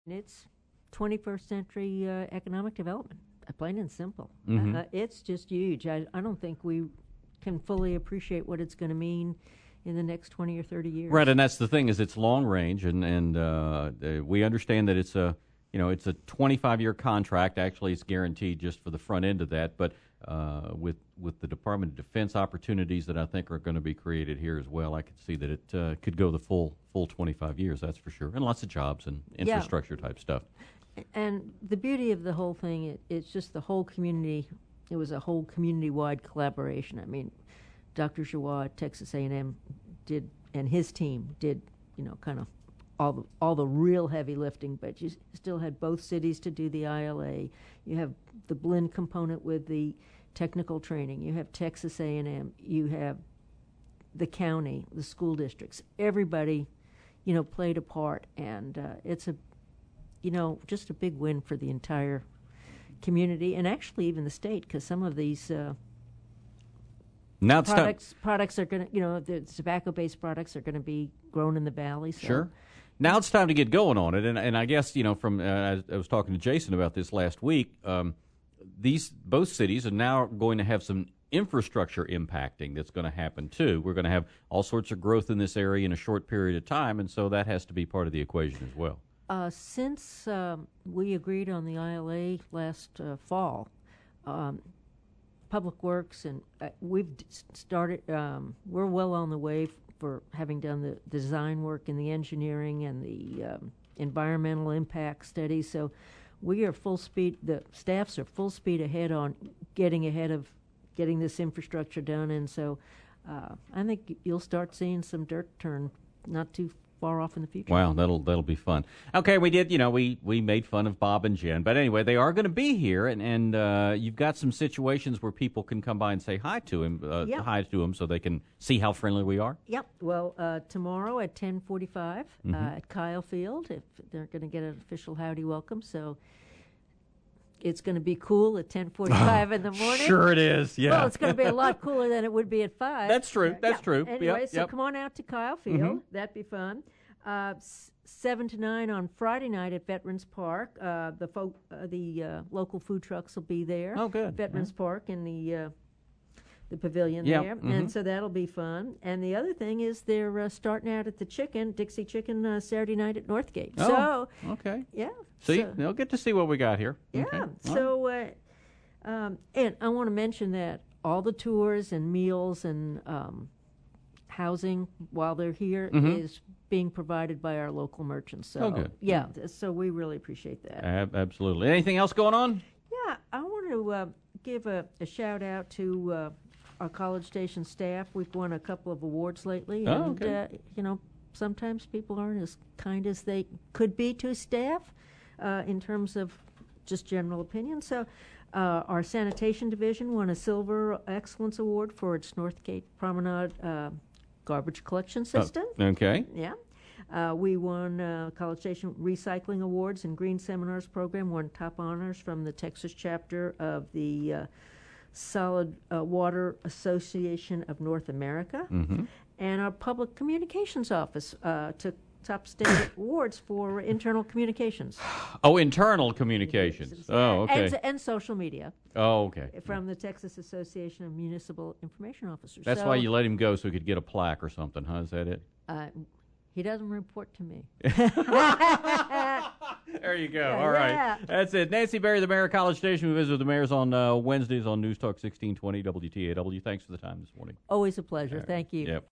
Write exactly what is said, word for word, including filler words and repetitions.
It's twenty-first century uh, economic development, uh, plain and simple. Mhm. Uh, it's just huge. I, I don't think we can fully appreciate what it's going to mean in the next twenty or thirty years. Right, and that's the thing, is it's long range, and and uh, uh, we understand that it's a you know it's a twenty-five year contract. Actually, it's guaranteed just for the front end of that, but uh, with with the Department of Defense opportunities that I think are going to be created here as well, I could see that it uh, could go the full full twenty-five years. That's for sure, and lots of jobs and infrastructure Yeah. type stuff. And the beauty of the whole thing, it, it's just the whole community. It was a whole community-wide collaboration. I mean, Doctor Giroir at Texas A and M did, and his team did, you know, kind of all the all the real heavy lifting. But you s- still had both cities to do the I L A. You have the blend component with the technical training. You have Texas A and M. You have the county, the school districts. Everybody, you know, played a part, and uh, it's a you know, just a big win for the entire community and actually even the state, because some of these uh, Now it's time. products products are going to, you know, the tobacco-based products are going to be grown in the valley. So. Sure. Now it's time to get going on it, and and I guess you know from uh, I, I was talking to Jason about this last week. Um, these both cities are now going to have some infrastructure impacting that's going to happen too. We're going to have all sorts of growth in this area in a short period of time, and so that has to be part of the equation as well. Uh, since um, we agreed on the I L A last uh, fall, um, Public Works and uh, we've d- started. Um, we're well on the way f- for having done the design work and the engineering and the um, environmental impact studies. So we are full speed. The staffs are full speed ahead on getting ahead of getting this infrastructure done. And so uh, I think you'll start seeing some dirt turn not too far off in the future. Wow, that'll that'll be fun. Okay, we did, you know, we, we made fun of Bob and Jen, but anyway, they are going to be here, and and uh, you've got some situations where people can come by and say hi to him, uh, Yeah. hi to him, so they can see how friendly we are. Yep. Well, uh, tomorrow at ten forty-five Mhm. uh, at Kyle Field, if they're going to get an official howdy welcome, so it's going to be cool at ten forty-five in the morning. Sure, it is. Yeah. Well, it's going to be a lot cooler than it would be at five. That's true. That's Yeah. true. Anyway, Yep, so yep. come on out to Kyle Field. Mhm. That'd be fun. Uh, s- seven to nine on Friday night at Veterans Park. Uh, the folk, uh, the uh, local food trucks will be there. Oh, good. Veterans Park in the uh, the pavilion Yeah, there, mhm. and so that'll be fun. And the other thing is they're uh, starting out at the Chicken, Dixie Chicken, uh, Saturday night at Northgate. Oh, So, okay. yeah. See, so- they'll get to see what we got here. yeah. Okay. All right. So, uh, um, and I want to mention that all the tours and meals and um, housing while they're here is Mhm. being provided by our local merchants. So, Oh, good. yeah. th- So we really appreciate that. Ab- absolutely. Anything else going on? Yeah, I want to uh, give a, a shout out to uh, our College Station staff. We've won a couple of awards lately, Oh, and okay. uh, you know, sometimes people aren't as kind as they could be to staff uh, in terms of just general opinion. So, uh, our sanitation division won a Silver Excellence Award for its Northgate Promenade uh, garbage collection system. Oh, okay. Yeah. Uh, we won uh, College Station Recycling Awards and Green Seminars program, won top honors from the Texas chapter of the uh, Solid uh, Water Association of North America. Mm-hmm. And our Public Communications Office uh, took top state awards for internal communications. Oh, internal communications. Oh, okay. And, and social media Oh, okay. from the Texas Association of Municipal Information Officers. That's So, why you let him go so he could get a plaque or something, huh? Is that it? Uh, he doesn't report to me. There you go. Yeah, All right. yeah. That's it. Nancy Berry, the mayor of College Station. We visit with the mayors on uh, Wednesdays on News Talk sixteen twenty W T A W. Thanks for the time this morning. Always a pleasure. All right. Thank you. Yep.